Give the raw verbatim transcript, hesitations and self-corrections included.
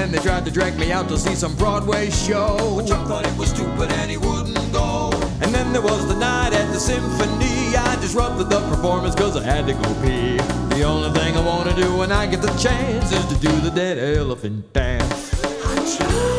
then they tried to drag me out to see some Broadway show. Chuck thought it was stupid and he wouldn't go. And then there was the night at the symphony. I disrupted the performance cause I had to go pee. The only thing I wanna do when I get the chance is to do the dead elephant dance. I tried.